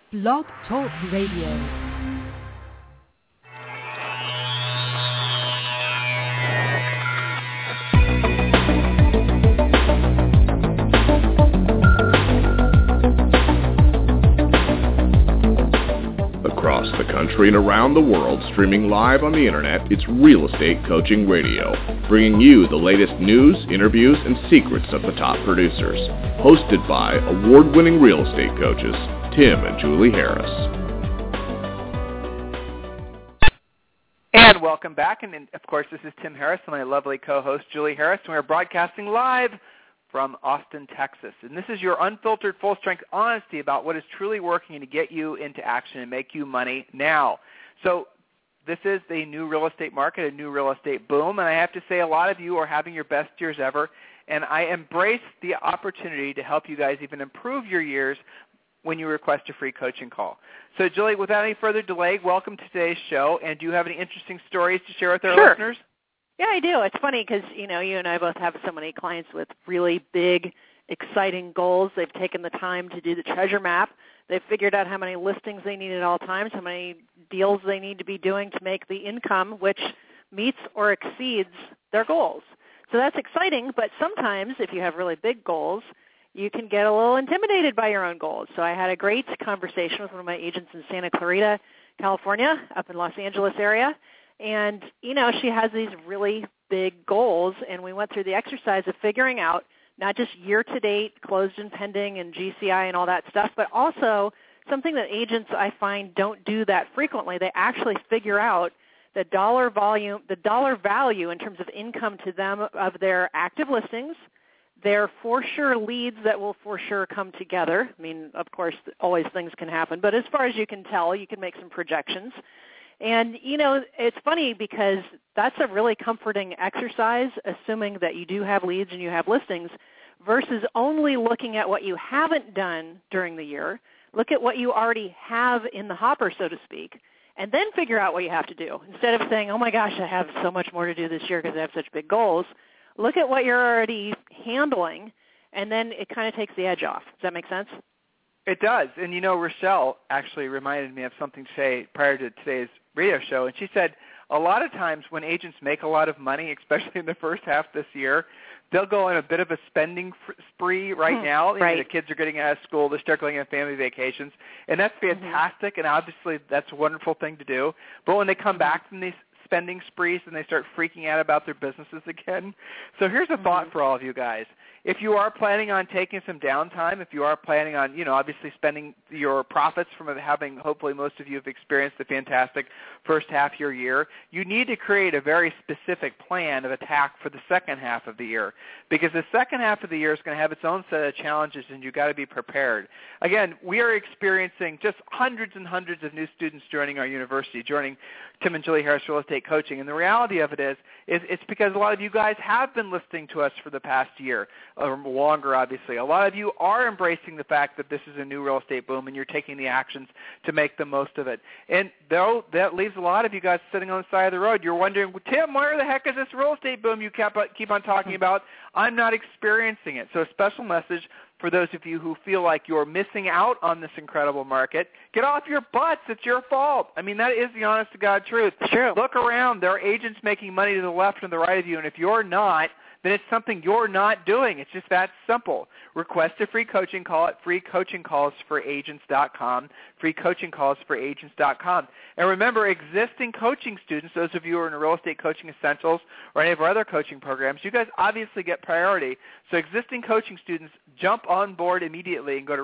Blog Talk Radio. Across the country and around the world, streaming live on the internet, it's Real Estate Coaching Radio, bringing you the latest news, interviews, and secrets of the top producers. Hosted by award-winning real estate coaches, Tim and Julie Harris. And welcome back, and of course this is Tim Harris and my lovely co-host Julie Harris, and we're broadcasting live from Austin, Texas. And this is your unfiltered, full-strength honesty about what is truly working to get you into action and make you money now. So this is the new real estate market, a new real estate boom, and I have to say a lot of you are having your best years ever, and I embrace the opportunity to help you guys even improve your years when you request a free coaching call. So Julie, without any further delay, welcome to today's show, and do you have any interesting stories to share with our listeners? Yeah, I do. It's funny because, you and I both have so many clients with really big, exciting goals. They've taken the time to do the treasure map. They've figured out how many listings they need at all times, how many deals they need to be doing to make the income, which meets or exceeds their goals. So that's exciting, but sometimes if you have really big goals, you can get a little intimidated by your own goals. So I had a great conversation with one of my agents in Santa Clarita, California, up in Los Angeles area. And, she has these really big goals, and we went through the exercise of figuring out not just year-to-date, closed and pending, and GCI and all that stuff, but also something that agents, I find, don't do that frequently. They actually figure out the dollar value in terms of income to them of their active listings, their for sure leads that will for sure come together. I mean, of course, always things can happen, but as far as you can tell, you can make some projections. And, it's funny because that's a really comforting exercise, assuming that you do have leads and you have listings, versus only looking at what you haven't done during the year. Look at what you already have in the hopper, so to speak, and then figure out what you have to do. Instead of saying, oh, my gosh, I have so much more to do this year because I have such big goals, look at what you're already handling, and then it kind of takes the edge off. Does that make sense? It does. And, Rochelle actually reminded me of something to say prior to today's radio show, and she said a lot of times when agents make a lot of money, especially in the first half this year, they'll go on a bit of a spending spree right now. Right. The kids are getting out of school. They start going on family vacations, and that's fantastic, and obviously that's a wonderful thing to do. But when they come back from these spending sprees and they start freaking out about their businesses again. So here's a thought for all of you guys. If you are planning on taking some downtime, if you are planning on, obviously spending your profits from having, hopefully most of you have experienced the fantastic first half of your year, you need to create a very specific plan of attack for the second half of the year, because the second half of the year is going to have its own set of challenges, and you've got to be prepared. Again, we are experiencing just hundreds and hundreds of new students joining our university, joining Tim and Julie Harris Real Estate Coaching, and the reality of it is it's because a lot of you guys have been listening to us for the past year, or longer, obviously. A lot of you are embracing the fact that this is a new real estate boom and you're taking the actions to make the most of it. And though that leaves a lot of you guys sitting on the side of the road, you're wondering, Tim, where the heck is this real estate boom you keep on talking about? I'm not experiencing it. So a special message for those of you who feel like you're missing out on this incredible market. Get off your butts. It's your fault. I mean, that is the honest-to-God truth. True. Look around. There are agents making money to the left and the right of you, and if you're not, then it's something you're not doing. It's just that simple. Request a free coaching call at freecoachingcallsforagents.com, freecoachingcallsforagents.com. And remember, existing coaching students, those of you who are in Real Estate Coaching Essentials or any of our other coaching programs, you guys obviously get priority. So existing coaching students, jump on board immediately and go to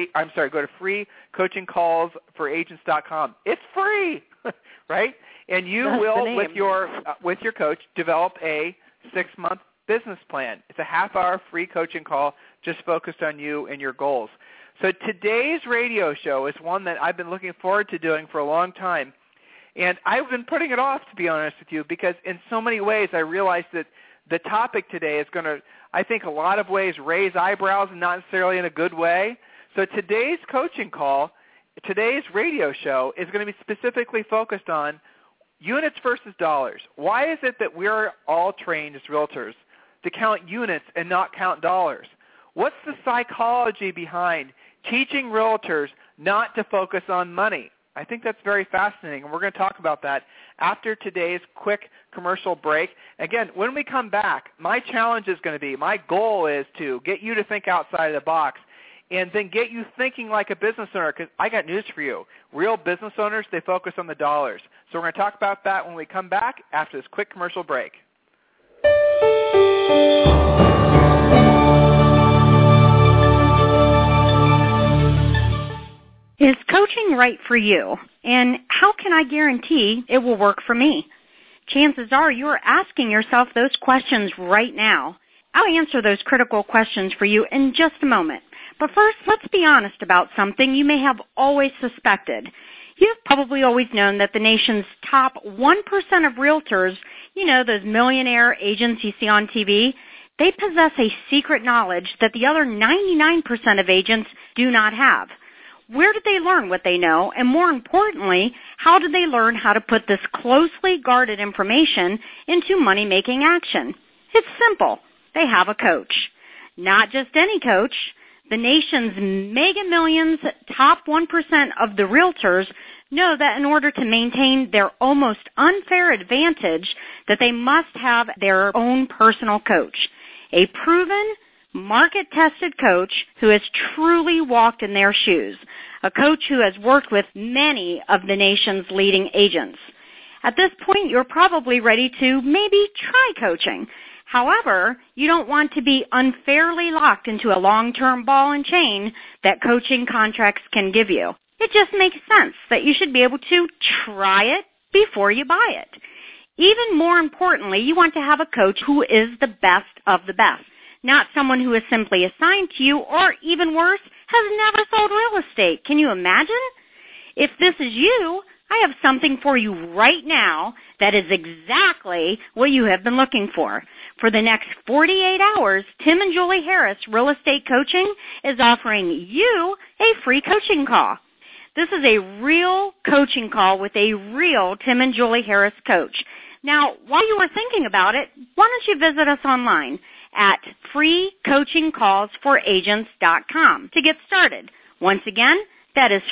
freecoachingcallsforagents.com. It's free, right? And you will, with your coach, develop a 6-month business plan. It's a half-hour free coaching call just focused on you and your goals. So today's radio show is one that I've been looking forward to doing for a long time. And I've been putting it off, to be honest with you, because in so many ways I realized that the topic today is going to, I think, a lot of ways raise eyebrows and not necessarily in a good way. So today's coaching call, today's radio show is going to be specifically focused on units versus dollars. Why is it that we're all trained as realtors to count units and not count dollars? What's the psychology behind teaching realtors not to focus on money. I think that's very fascinating, and we're going to talk about that after today's quick commercial break. Again, when we come back, my challenge is going to be, my goal is to get you to think outside of the box and then get you thinking like a business owner, because I got news for you. Real business owners, they focus on the dollars. So we're going to talk about that when we come back after this quick commercial break. Is coaching right for you? And how can I guarantee it will work for me? Chances are you are asking yourself those questions right now. I'll answer those critical questions for you in just a moment. But first, let's be honest about something you may have always suspected. You've probably always known that the nation's top 1% of realtors, those millionaire agents you see on TV, they possess a secret knowledge that the other 99% of agents do not have. Where did they learn what they know? And more importantly, how did they learn how to put this closely guarded information into money-making action? It's simple. They have a coach. Not just any coach. The nation's mega millions, top 1% of the realtors know that in order to maintain their almost unfair advantage, that they must have their own personal coach. A proven, market-tested coach who has truly walked in their shoes. A coach who has worked with many of the nation's leading agents. At this point, you're probably ready to maybe try coaching. However, you don't want to be unfairly locked into a long-term ball and chain that coaching contracts can give you. It just makes sense that you should be able to try it before you buy it. Even more importantly, you want to have a coach who is the best of the best, not someone who is simply assigned to you or, even worse, has never sold real estate. Can you imagine? If this is you, I have something for you right now that is exactly what you have been looking for. For the next 48 hours, Tim and Julie Harris Real Estate Coaching is offering you a free coaching call. This is a real coaching call with a real Tim and Julie Harris coach. Now, while you are thinking about it, why don't you visit us online at freecoachingcallsforagents.com to get started. Once again, that is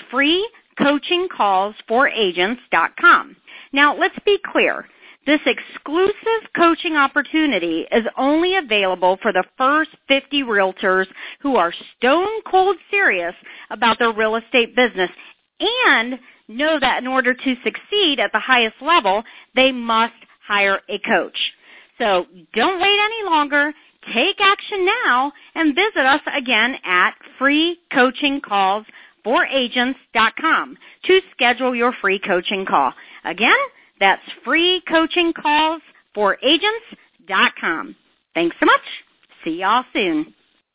freecoachingcallsforagents.com. Now, let's be clear. This exclusive coaching opportunity is only available for the first 50 realtors who are stone cold serious about their real estate business and know that in order to succeed at the highest level, they must hire a coach. So don't wait any longer. Take action now and visit us again at freecoachingcallsforagents.com to schedule your free coaching call. Again, that's freecoachingcallsforagents.com. Thanks so much. See y'all soon.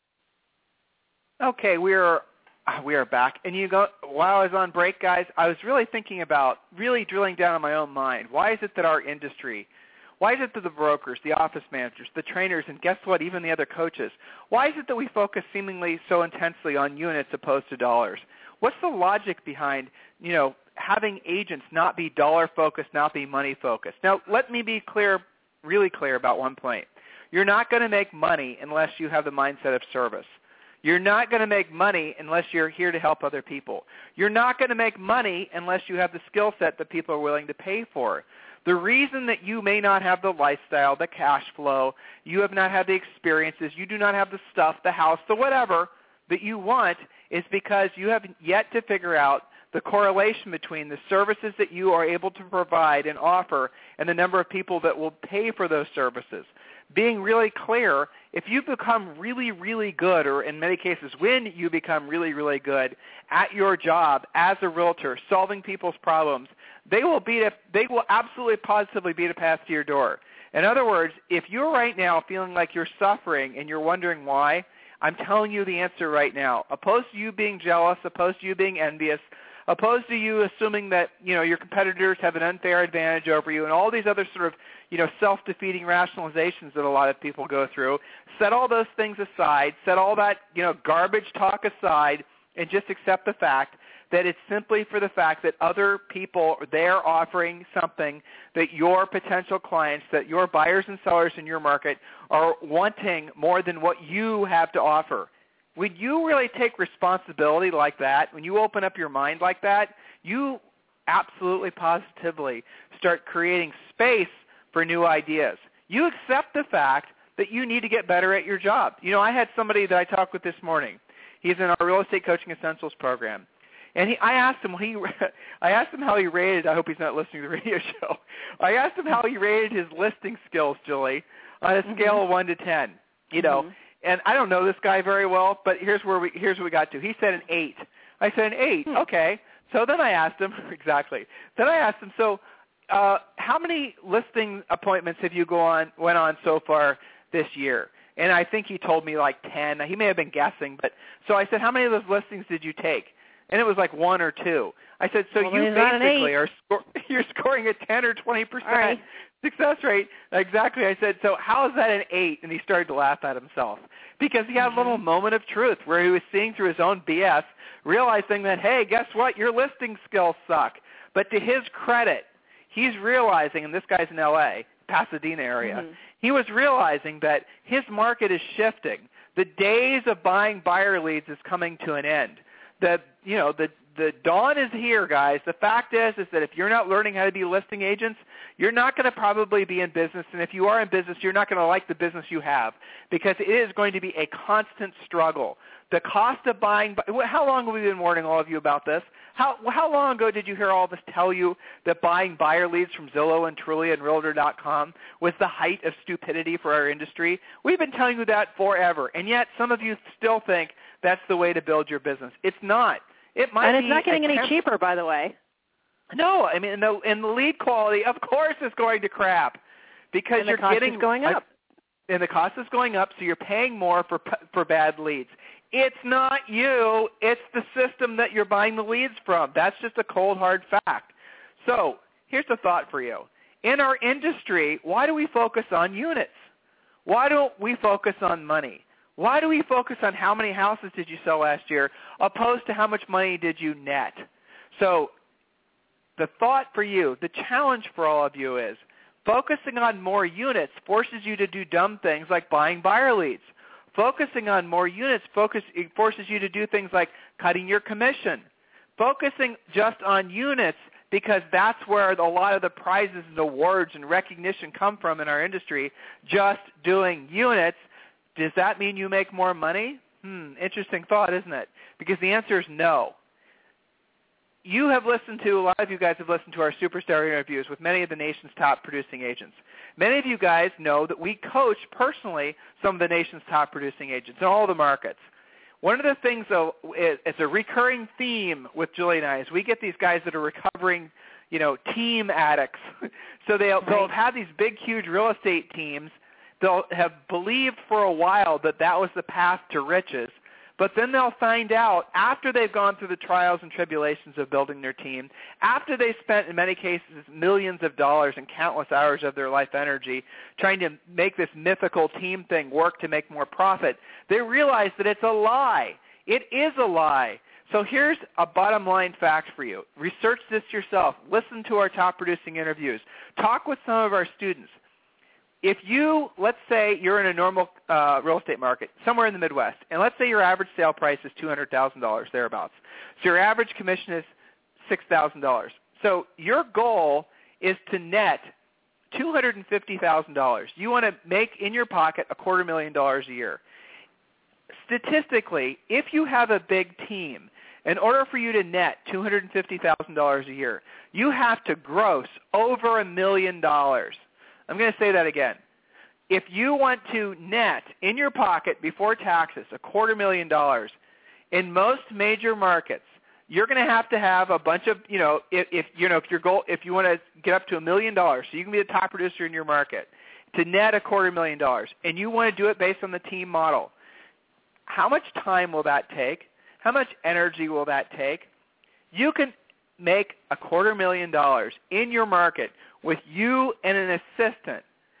Okay, we are back. And while I was on break, guys, I was really thinking about really drilling down in my own mind. Why is it that our industry, why is it that the brokers, the office managers, the trainers, and guess what, even the other coaches, why is it that we focus seemingly so intensely on units opposed to dollars? What's the logic behind, having agents not be dollar-focused, not be money-focused? Now, let me be clear, really clear about one point. You're not going to make money unless you have the mindset of service. You're not going to make money unless you're here to help other people. You're not going to make money unless you have the skill set that people are willing to pay for. The reason that you may not have the lifestyle, the cash flow, you have not had the experiences, you do not have the stuff, the house, the whatever that you want is because you have yet to figure out the correlation between the services that you are able to provide and offer and the number of people that will pay for those services. Being really clear, if you become really, really good, or in many cases when you become really, really good at your job as a realtor, solving people's problems, they will absolutely positively beat a path to your door. In other words, if you're right now feeling like you're suffering and you're wondering why, I'm telling you the answer right now. Opposed to you being jealous, opposed to you being envious, opposed to you assuming that, your competitors have an unfair advantage over you and all these other sort of, self-defeating rationalizations that a lot of people go through, set all those things aside, set all that, garbage talk aside, and just accept the fact that it's simply for the fact that other people, they're offering something that your potential clients, that your buyers and sellers in your market are wanting more than what you have to offer. when you really take responsibility like that, when you open up your mind like that, you absolutely positively start creating space for new ideas. You accept the fact that you need to get better at your job. I had somebody that I talked with this morning. He's in our Real Estate Coaching Essentials program. And I asked him how he rated, I hope he's not listening to the radio show. I asked him how he rated his listing skills, Julie, on a scale of 1 to 10. And I don't know this guy very well, but here's what we got to. He said an 8. I said an 8. Okay. So then I asked him, so how many listing appointments have you went on so far this year? And I think he told me like 10. He may have been guessing, but so I said, how many of those listings did you take? And it was like 1 or 2. I said, so you basically you're scoring a 10 or 20% success rate. Exactly. I said, so how is that an 8? And he started to laugh at himself because he had a little moment of truth where he was seeing through his own BS, realizing that, hey, guess what? Your listing skills suck. But to his credit, he's realizing, and this guy's in L.A., Pasadena area, he was realizing that his market is shifting. The days of buying buyer leads is coming to an end. The dawn is here, guys. The fact is that if you're not learning how to be listing agents, you're not going to probably be in business. And if you are in business, you're not going to like the business you have because it is going to be a constant struggle. The cost of buying – how long have we been warning all of you about this? How long ago did you hear all of us tell you that buying buyer leads from Zillow and Trulia and Realtor.com was the height of stupidity for our industry? We've been telling you that forever, and yet some of you still think that's the way to build your business. It's not. It might and it's not getting any cheaper, by the way. No, I mean, and the lead quality, of course, is going to crap because and the cost is going up. And the cost is going up, so you're paying more for bad leads. It's not you. It's the system that you're buying the leads from. That's just a cold, hard fact. So here's a thought for you. In our industry, why do we focus on units? Why don't we focus on money? Why do we focus on how many houses did you sell last year opposed to how much money did you net? So the thought for you, the challenge for all of you is focusing on more units forces you to do dumb things like buying buyer leads. Focusing on more units it forces you to do things like cutting your commission. Focusing just on units because that's where a lot of the prizes and awards and recognition come from in our industry, just doing units. Does that mean you make more money? Interesting thought, isn't it? Because the answer is no. A lot of you guys have listened to our superstar interviews with many of the nation's top producing agents. Many of you guys know that we coach personally some of the nation's top producing agents in all the markets. One of the things, though, it's a recurring theme with Julie and I, is we get these guys that are recovering, team addicts. So they'll have these big, huge real estate teams. They'll have believed for a while that was the path to riches, but then they'll find out after they've gone through the trials and tribulations of building their team, after they've spent, in many cases, millions of dollars and countless hours of their life energy trying to make this mythical team thing work to make more profit, they realize that it's a lie. It is a lie. So here's a bottom line fact for you. Research this yourself. Listen to our top producing interviews. Talk with some of our students. If let's say you're in a normal real estate market, somewhere in the Midwest, and let's say your average sale price is $200,000, thereabouts. So your average commission is $6,000. So your goal is to net $250,000. You want to make in your pocket $250,000 a year. Statistically, if you have a big team, in order for you to net $250,000 a year, you have to gross over $1 million. I'm going to say that again. If you want to net in your pocket before taxes $250,000, in most major markets, you're going to have a bunch of, if you want to get up to $1 million, so you can be the top producer in your market, to net $250,000, and you want to do it based on the team model. How much time will that take? How much energy will that take? You can make $250,000 in your market with you and an assistant.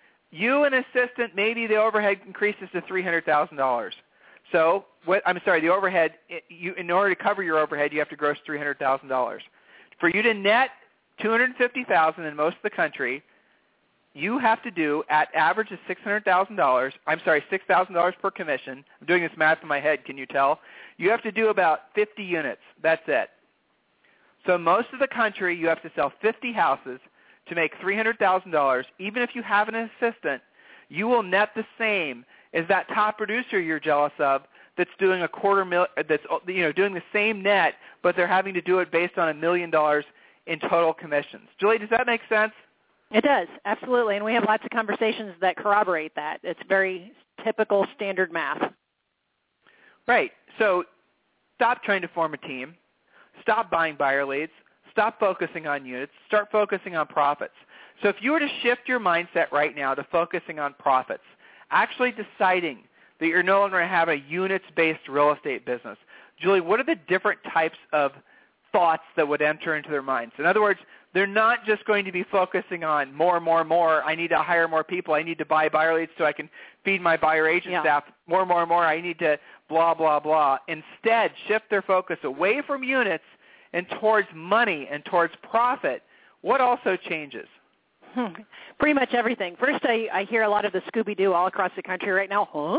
Maybe the overhead increases to $300,000. So, the overhead, in order to cover your overhead, you have to gross $300,000. For you to net $250,000 in most of the country, you have to do at average of $6,000 per commission. I'm doing this math in my head, can you tell? You have to do about 50 units. That's it. So most of the country, you have to sell 50 houses to make $300,000. Even if you have an assistant, you will net the same as that top producer you're jealous of that's doing doing the same net, but they're having to do it based on $1 million in total commissions. Julie, does that make sense? It does, absolutely, and we have lots of conversations that corroborate that. It's very typical standard math. Right. So stop trying to form a team. Stop buying buyer leads. Stop focusing on units. Start focusing on profits. So if you were to shift your mindset right now to focusing on profits, actually deciding that you're no longer going to have a units-based real estate business, Julie, what are the different types of thoughts that would enter into their minds? In other words, they're not just going to be focusing on more. I need to hire more people. I need to buy buyer leads so I can feed my buyer agent staff. More. I need to blah, blah, blah. Instead, shift their focus away from units and towards money and towards profit. What also changes? Pretty much everything. First, I hear a lot of the Scooby-Doo all across the country right now. Huh?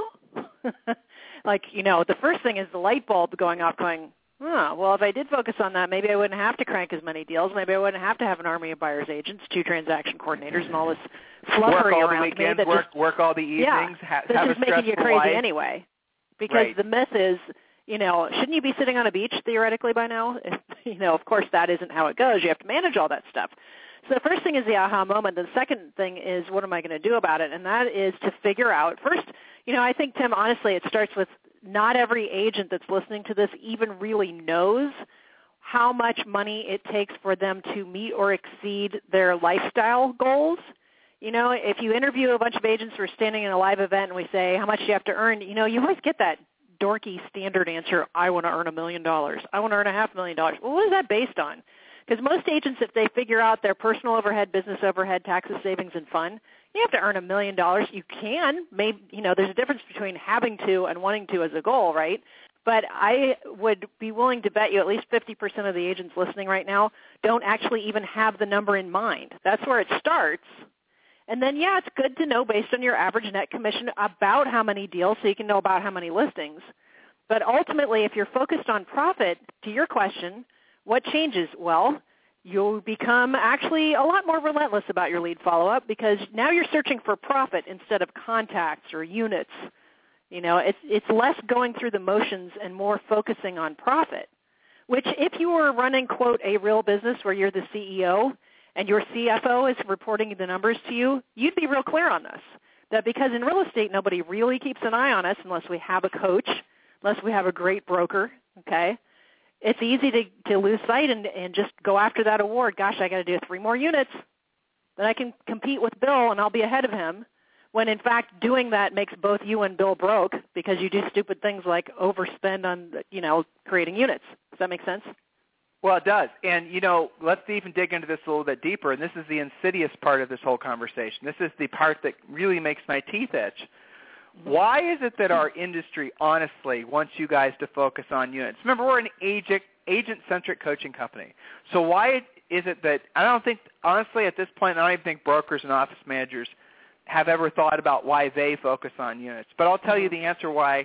The first thing is the light bulb going off going, well, if I did focus on that, maybe I wouldn't have to crank as many deals. Maybe I wouldn't have to have an army of buyer's agents, 2 transaction coordinators, and all this fluffery around me. Work all the evenings. This is making you crazy anyway. Because the myth is, shouldn't you be sitting on a beach theoretically by now? Of course that isn't how it goes. You have to manage all that stuff. So the first thing is the aha moment. The second thing is, what am I going to do about it? And that is to figure out, first, I think, Tim, honestly, it starts with not every agent that's listening to this even really knows how much money it takes for them to meet or exceed their lifestyle goals. If you interview a bunch of agents who are standing in a live event and we say, how much do you have to earn? You always get that dorky standard answer, I want to earn $1 million. I want to earn $500,000. Well, what is that based on? Because most agents, if they figure out their personal overhead, business overhead, taxes, savings, and fun, you have to earn $1 million. You can. Maybe, there's a difference between having to and wanting to as a goal, right? But I would be willing to bet you at least 50% of the agents listening right now don't actually even have the number in mind. That's where it starts. And then, it's good to know based on your average net commission about how many deals so you can know about how many listings. But ultimately, if you're focused on profit, to your question, what changes? Well, you'll become actually a lot more relentless about your lead follow-up because now you're searching for profit instead of contacts or units. It's less going through the motions and more focusing on profit, which if you were running, quote, a real business where you're the CEO and your CFO is reporting the numbers to you, you'd be real clear on this. That because in real estate, nobody really keeps an eye on us unless we have a coach, unless we have a great broker, okay? It's easy to lose sight and just go after that award. Gosh, I got to do 3 more units. Then I can compete with Bill and I'll be ahead of him. When in fact doing that makes both you and Bill broke because you do stupid things like overspend on, creating units. Does that make sense? Well, it does. And, let's even dig into this a little bit deeper. And this is the insidious part of this whole conversation. This is the part that really makes my teeth itch. Why is it that our industry, honestly, wants you guys to focus on units? Remember, we're an agent-centric coaching company. So why is it that I don't think, honestly, at this point, I don't even think brokers and office managers have ever thought about why they focus on units. But I'll tell you the answer why,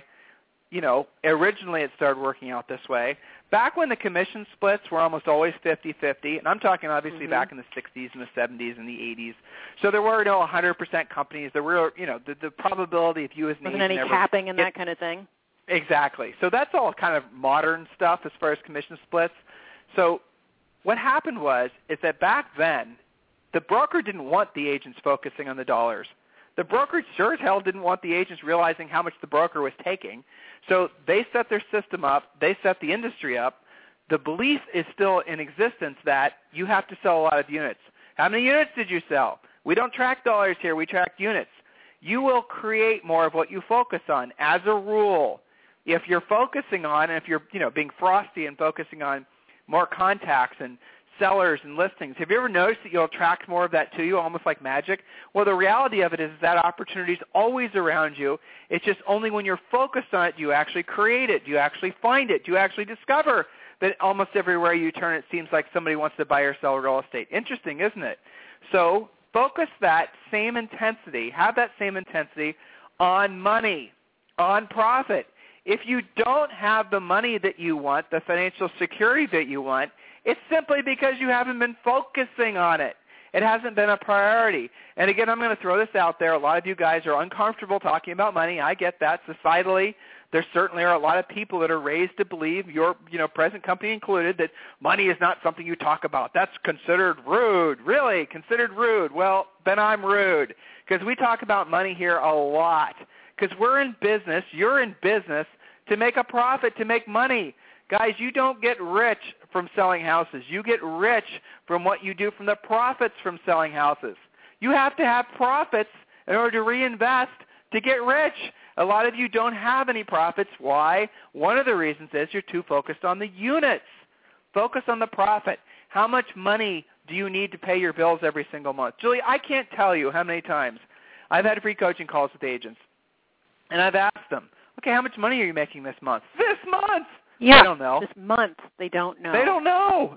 originally it started working out this way. Back when the commission splits were almost always 50-50, and I'm talking obviously back in the 60s and the 70s and the 80s. So there were no 100% companies. There were, the probability if you as an agent wasn't any capping and that kind of thing. Exactly. So that's all kind of modern stuff as far as commission splits. So what happened is that back then, the broker didn't want the agents focusing on the dollars. The broker sure as hell didn't want the agents realizing how much the broker was taking. So they set their system up. They set the industry up. The belief is still in existence that you have to sell a lot of units. How many units did you sell? We don't track dollars here. We track units. You will create more of what you focus on. As a rule, if you're focusing on, and if you're being frosty and focusing on more contacts and sellers and listings, have you ever noticed that you'll attract more of that to you, almost like magic? Well, the reality of it is that opportunity is always around you. It's just only when you're focused on it do you actually create it, do you actually find it, do you actually discover that almost everywhere you turn it seems like somebody wants to buy or sell real estate. Interesting, isn't it? So focus that same intensity, have that same intensity on money, on profit. If you don't have the money that you want, the financial security that you want, it's simply because you haven't been focusing on it. It hasn't been a priority. And again, I'm going to throw this out there. A lot of you guys are uncomfortable talking about money. I get that. Societally, there certainly are a lot of people that are raised to believe, your present company included, that money is not something you talk about. That's considered rude. Really? Considered rude? Well, then I'm rude, because we talk about money here a lot, because we're in business, you're in business to make a profit, to make money. Guys, you don't get rich from selling houses. You get rich from what you do from the profits from selling houses. You have to have profits in order to reinvest to get rich. A lot of you don't have any profits. Why? One of the reasons is you're too focused on the units. Focus on the profit. How much money do you need to pay your bills every single month? Julie, I can't tell you how many times I've had free coaching calls with agents, and I've asked them, okay, how much money are you making this month? This month! Yeah, they don't know. This month, they don't know. They don't know.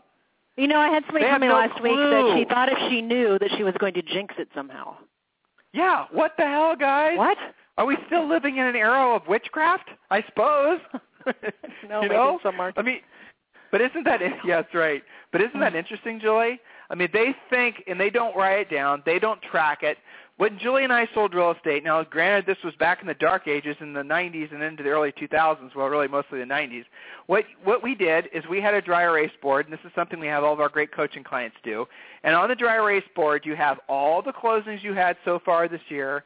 I had somebody tell me last week clue. that she thought if she knew that she was going to jinx it somehow. Yeah, what the hell, guys? What? Are we still living in an era of witchcraft? I suppose. No, maybe some are. I mean, but isn't that, yeah, that's right. But isn't that interesting, Julie? I mean, they think, and they don't write it down, they don't track it. When Julie and I sold real estate, now granted this was back in the dark ages in the 90s and into the early 2000s, well, really mostly the 90s, what we did is we had a dry erase board, and this is something we have all of our great coaching clients do. And on the dry erase board, you have all the closings you had so far this year,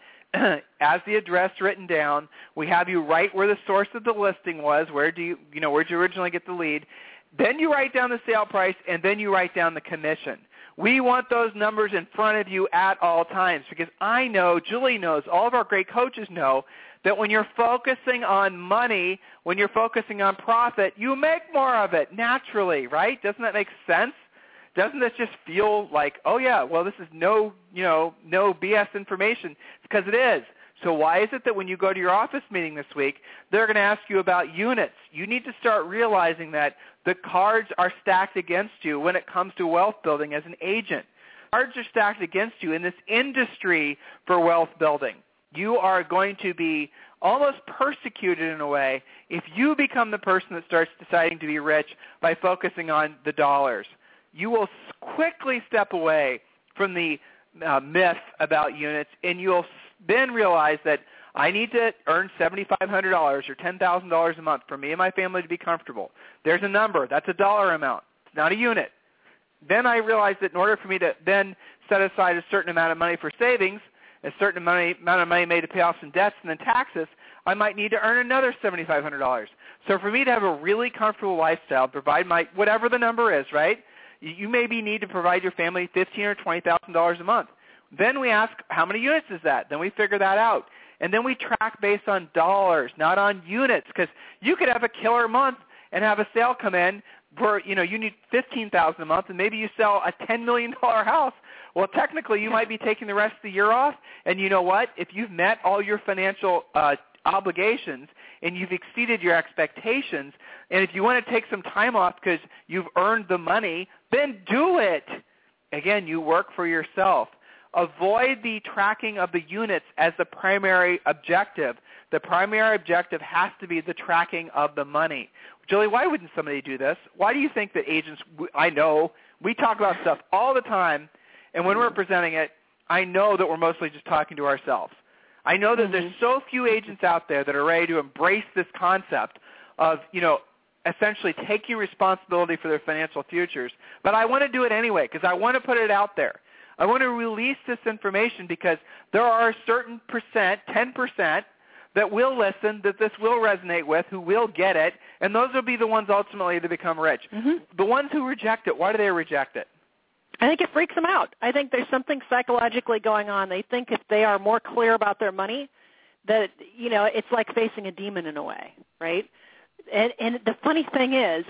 as the address written down. We have you write where the source of the listing was, where'd you originally get the lead. Then you write down the sale price, and then you write down the commission. We want those numbers in front of you at all times, because I know, Julie knows, all of our great coaches know that when you're focusing on money, when you're focusing on profit, you make more of it naturally, right? Doesn't that make sense? Doesn't this just feel like, oh yeah, well this is no BS information? Because it is. So why is it that when you go to your office meeting this week, they're going to ask you about units? You need to start realizing that the cards are stacked against you when it comes to wealth building as an agent. Cards are stacked against you in this industry for wealth building. You are going to be almost persecuted in a way if you become the person that starts deciding to be rich by focusing on the dollars. You will quickly step away from the myth about units, and you'll then realize that I need to earn $7,500 or $10,000 a month for me and my family to be comfortable. There's a number. That's a dollar amount. It's not a unit. Then I realized that in order for me to then set aside a certain amount of money for savings, a certain amount of money made to pay off some debts and then taxes, I might need to earn another $7,500. So for me to have a really comfortable lifestyle, provide my whatever the number is, right? You maybe need to provide your family $15,000 or $20,000 a month. Then we ask, how many units is that? Then we figure that out. And then we track based on dollars, not on units, because you could have a killer month and have a sale come in for, you need $15,000 a month, and maybe you sell a $10 million house. Well, technically, you might be taking the rest of the year off, and you know what? If you've met all your financial obligations and you've exceeded your expectations, and if you want to take some time off because you've earned the money, then do it. Again, you work for yourself. Avoid the tracking of the units as the primary objective. The primary objective has to be the tracking of the money. Julie, why wouldn't somebody do this? Why do you think that agents, I know, we talk about stuff all the time, and when we're presenting it, I know that we're mostly just talking to ourselves. I know that there's so few agents out there that are ready to embrace this concept of, essentially taking responsibility for their financial futures, but I want to do it anyway because I want to put it out there. I want to release this information because there are a certain percent, 10%, that will listen, that this will resonate with, who will get it, and those will be the ones ultimately that become rich. The ones who reject it, why do they reject it? I think it freaks them out. I think there's something psychologically going on. They think if they are more clear about their money, that, it's like facing a demon in a way, right? And the funny thing is,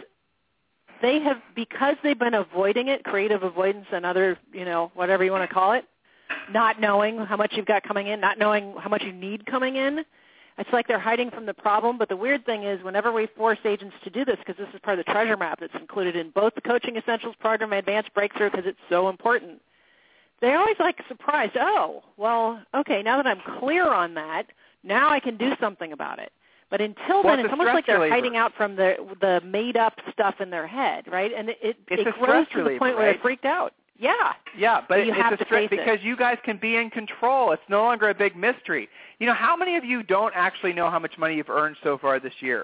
they have, because they've been avoiding it, creative avoidance and other, whatever you want to call it, not knowing how much you've got coming in, not knowing how much you need coming in, it's like they're hiding from the problem. But the weird thing is whenever we force agents to do this, because this is part of the treasure map that's included in both the Coaching Essentials program and Advanced Breakthrough because it's so important, They're always like surprised. Oh, well, okay, now that I'm clear on that, now I can do something about it. But until then, it's almost like they're hiding out from the made-up stuff in their head, right? And it grows to the point where they're freaked out. Yeah. Yeah, but it's a stress because you guys can be in control. It's no longer a big mystery. You know, how many of you don't actually know how much money you've earned so far this year?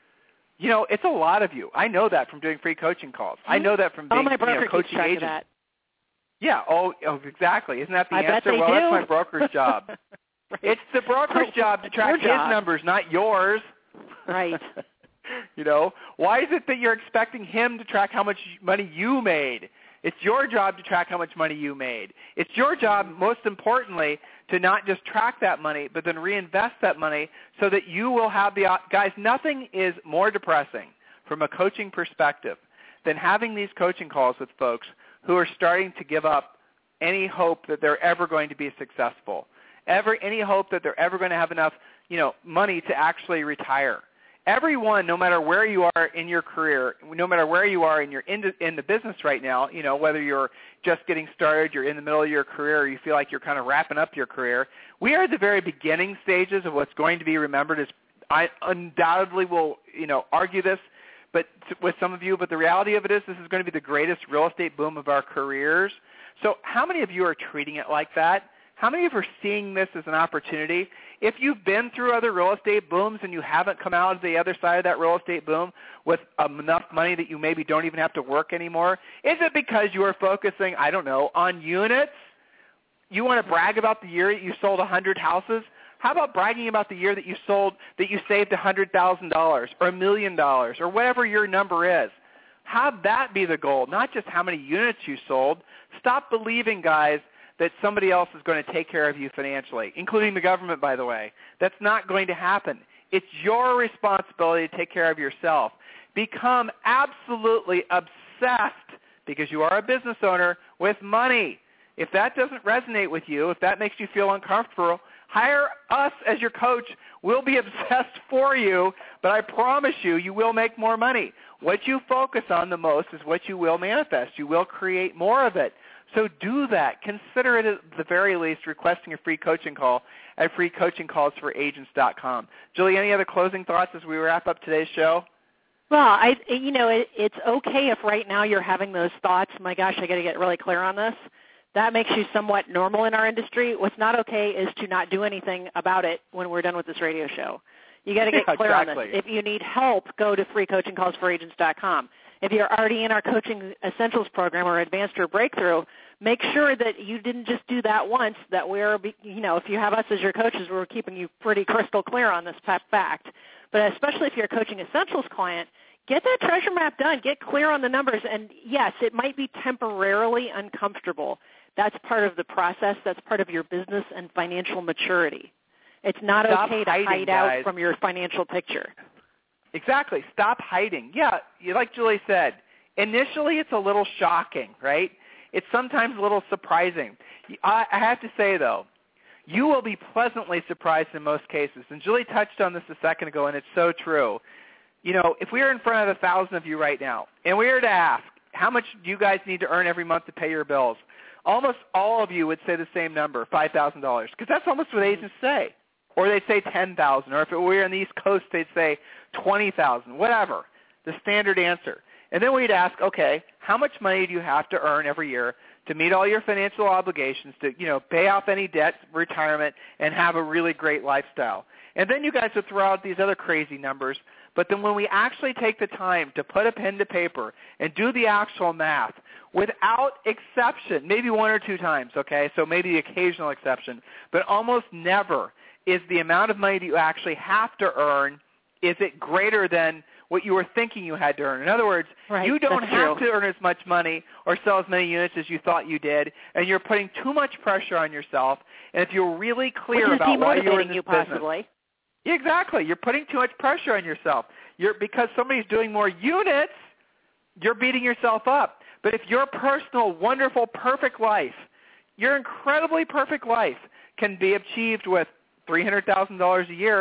You know, it's a lot of you. I know that from doing free coaching calls. I know that from being my broker coaching keeps track agents. of that. Yeah, oh, exactly. Isn't that the answer? Bet they well, do. That's my broker's job. Right. It's the broker's job to track his numbers, not yours. Right. You know, why is it that you're expecting him to track how much money you made? It's your job to track how much money you made. It's your job, most importantly, to not just track that money, but then reinvest that money so that you will have the – guys, nothing is more depressing from a coaching perspective than having these coaching calls with folks who are starting to give up any hope that they're ever going to be successful, any hope that they're ever going to have enough, money to actually retire. Everyone, no matter where you are in your career, no matter where you are in the business right now, whether you're just getting started, you're in the middle of your career, or you feel like you're kind of wrapping up your career, we are at the very beginning stages of what's going to be remembered as I undoubtedly will, argue this, but with some of you, but the reality of it is this is going to be the greatest real estate boom of our careers. So how many of you are treating it like that? How many of you are seeing this as an opportunity? If you've been through other real estate booms and you haven't come out of the other side of that real estate boom with enough money that you maybe don't even have to work anymore, is it because you are focusing, I don't know, on units? You want to brag about the year that you sold 100 houses? How about bragging about the year that you saved $100,000 or $1 million or whatever your number is? Have that be the goal, not just how many units you sold. Stop believing, guys, that somebody else is going to take care of you financially, including the government, by the way. That's not going to happen. It's your responsibility to take care of yourself. Become absolutely obsessed, because you are a business owner, with money. If that doesn't resonate with you, if that makes you feel uncomfortable, hire us as your coach. We'll be obsessed for you, but I promise you, you will make more money. What you focus on the most is what you will manifest. You will create more of it. So do that. Consider it at the very least requesting a free coaching call at freecoachingcallsforagents.com. Julie, any other closing thoughts as we wrap up today's show? Well, it's okay if right now you're having those thoughts, my gosh, I got to get really clear on this. That makes you somewhat normal in our industry. What's not okay is to not do anything about it when we're done with this radio show. You got to get clear on this. If you need help, go to freecoachingcallsforagents.com. If you're already in our Coaching Essentials program or Advanced or Breakthrough, make sure that you didn't just do that once, that we're, if you have us as your coaches, we're keeping you pretty crystal clear on this fact. But especially if you're a Coaching Essentials client, get that treasure map done. Get clear on the numbers. And, yes, it might be temporarily uncomfortable. That's part of the process. That's part of your business and financial maturity. It's not okay to hide out from your financial picture. Exactly. Stop hiding. Yeah, like Julie said, initially it's a little shocking, right? It's sometimes a little surprising. I have to say, though, you will be pleasantly surprised in most cases. And Julie touched on this a second ago, and it's so true. If we were in front of 1,000 of you right now, and we were to ask, how much do you guys need to earn every month to pay your bills? Almost all of you would say the same number, $5,000, because that's almost what agents say. Or they'd say $10,000, or if it were on the East Coast, they'd say $20,000, whatever, the standard answer. And then we'd ask, okay, how much money do you have to earn every year to meet all your financial obligations, to pay off any debt, retirement, and have a really great lifestyle? And then you guys would throw out these other crazy numbers. But then when we actually take the time to put a pen to paper and do the actual math, without exception, maybe one or two times, okay, so maybe the occasional exception, but almost never is the amount of money that you actually have to earn, is it greater than what you were thinking you had to earn? In other words, you don't have to earn as much money or sell as many units as you thought you did, and you're putting too much pressure on yourself. And if you're really clear about why you're in this business, exactly, you're putting too much pressure on yourself. Because somebody's doing more units, you're beating yourself up. But if your personal, wonderful, perfect life, your incredibly perfect life can be achieved with $300,000 a year,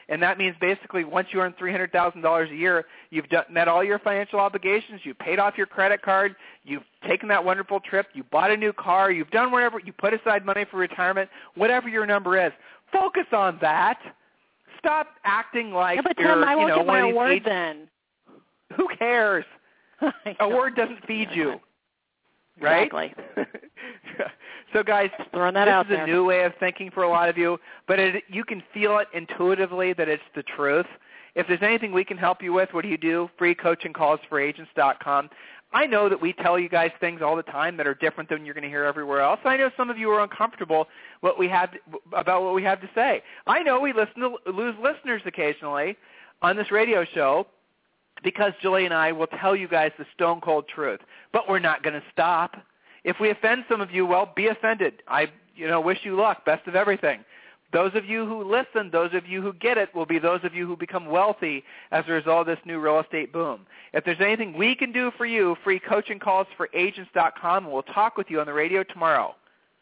And that means basically once you earn $300,000 a year, you've met all your financial obligations, you've paid off your credit card, you've taken that wonderful trip, you bought a new car, you've done whatever, you put aside money for retirement, whatever your number is. Focus on that. Stop acting like yeah, but you're, Tim, I won't get my one of award these then. Who cares? Award doesn't feed you. Right? Exactly. So, guys, throwing that this out is there. a new way of thinking for a lot of you, but you can feel it intuitively that it's the truth. If there's anything we can help you with, what do? Free coaching calls for agents.com. I know that we tell you guys things all the time that are different than you're going to hear everywhere else. I know some of you are uncomfortable about what we have to say. I know we lose listeners occasionally on this radio show because Julie and I will tell you guys the stone-cold truth, but we're not going to stop. If we offend some of you, well, be offended. I wish you luck, best of everything. Those of you who listen, those of you who get it, will be those of you who become wealthy as a result of this new real estate boom. If there's anything we can do for you, free coaching calls for agents.com, and we'll talk with you on the radio tomorrow.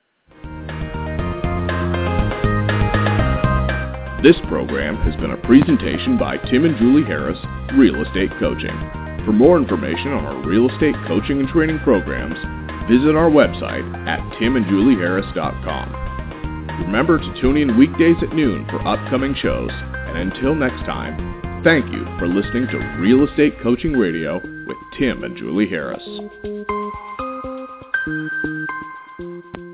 This program has been a presentation by Tim and Julie Harris, Real Estate Coaching. For more information on our real estate coaching and training programs, visit our website at timandjulieharris.com. Remember to tune in weekdays at noon for upcoming shows. And until next time, thank you for listening to Real Estate Coaching Radio with Tim and Julie Harris.